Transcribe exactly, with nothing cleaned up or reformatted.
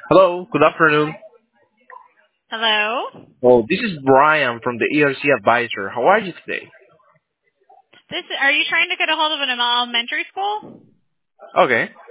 Hello, good afternoon. Hello? Oh, this is Brian from the E R C Advisor. How are you today? This are you trying to get a hold of an elementary school? Okay.